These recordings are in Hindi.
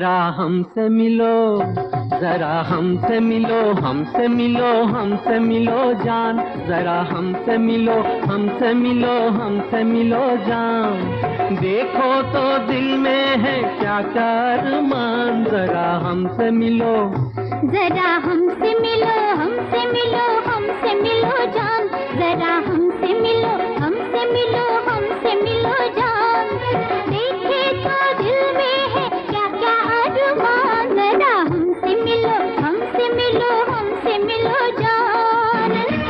जरा हमसे मिलो, जरा हमसे मिलो, हमसे मिलो, हमसे मिलो जान, जरा हमसे मिलो, हमसे मिलो, हमसे मिलो जान। देखो तो दिल में है क्या क्या अरमान, जरा हमसे मिलो, जरा हमसे मिलो, हमसे मिलो, हमसे मिलो जान, जरा हमसे मिलो, हमसे मिलो, हमसे मिलो जान। देखे तो दिल में है क्या क्या अरमान, जरा हमसे मिलो, हमसे मिलो, हमसे मिलो जान।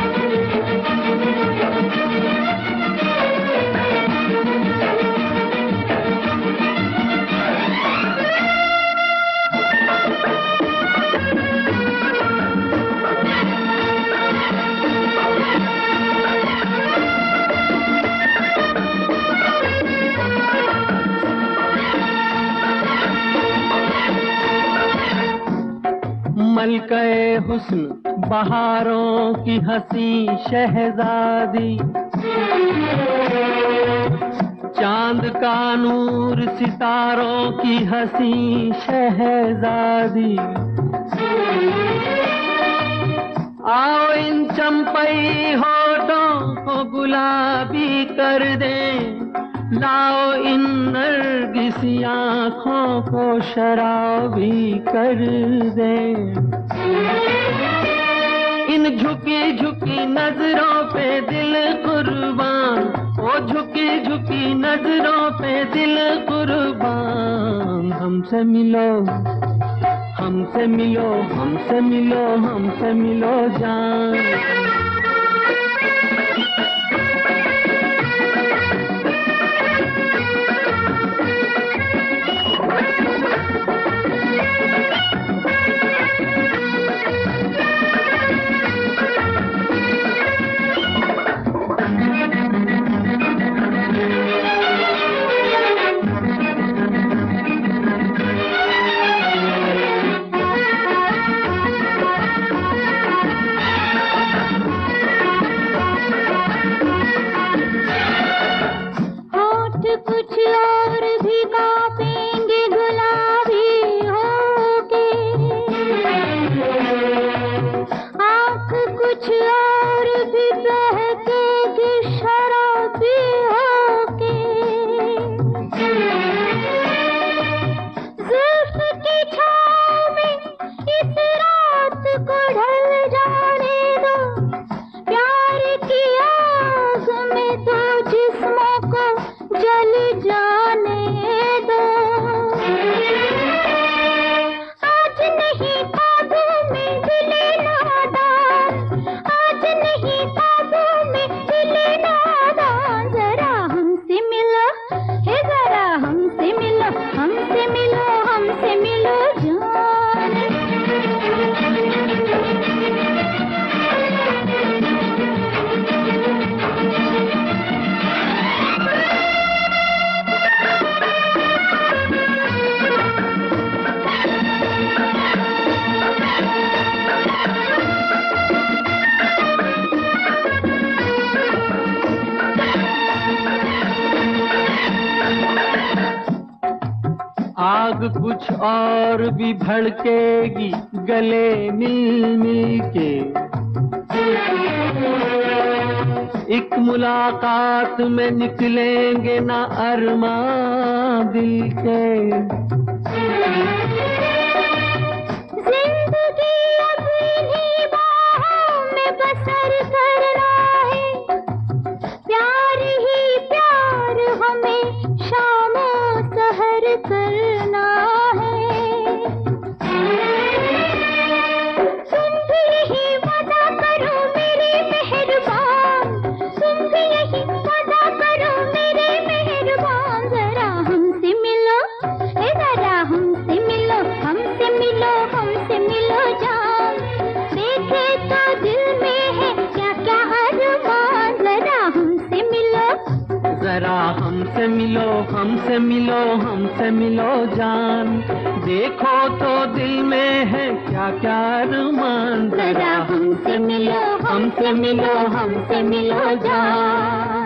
मलके हुस्न बहारों की हंसी शहजादी, चांद का नूर सितारों की हंसी शहजादी। आओ इन चंपई होठों को गुलाबी कर दें, लाओ इन नरगिसी आँखों को शराबी कर दें। इन झुकी झुकी नजरों पे दिल कुर्बान, ओ झुकी झुकी नजरों पे दिल कुर्बान। हमसे मिलो, हमसे मिलो, हमसे मिलो, हमसे मिलो जान। कुछ और भी कांपेंगे गुलाबी होके, आँख कुछ और भी बहकेगी शराबी होके। जुल्फ की छाँव में इस रात को ढल जाने दो, प्यार की आग में तो जिस्मों को जल जाने दो। आज नहीं ख्वाबों में दिले नादान, आज नहीं ख्वाबों में दिले नादान। जरा हमसे मिलो, हे जरा हमसे मिलो, हमसे मिलो, हमसे मिलो जान। आग कुछ और भी भड़केगी गले मिल मिल के, एक मुलाकात में निकलेंगे ना अरमां दिल के। जिंदगी अब इन्हीं बाहों में बसर करना है, प्यार ही प्यार हमें शामो सहर करना है। तुम भी यही वादा करो मेरे मेहरबान, तुम भी यही वादा करो मेरे मेहरबान। जरा हमसे मिलो, हे जरा हमसे मिलो, हमसे मिलो, हमसे मिलो जान। देखे तो दिल में है क्या क्या अरमान, जरा हमसे मिलो, जरा हमसे मिलो, हमसे मिलो, हमसे मिलो जान। देखो तो दिल में है क्या क्या अरमान, जरा हमसे मिलो, हमसे मिलो, हमसे मिलो जान।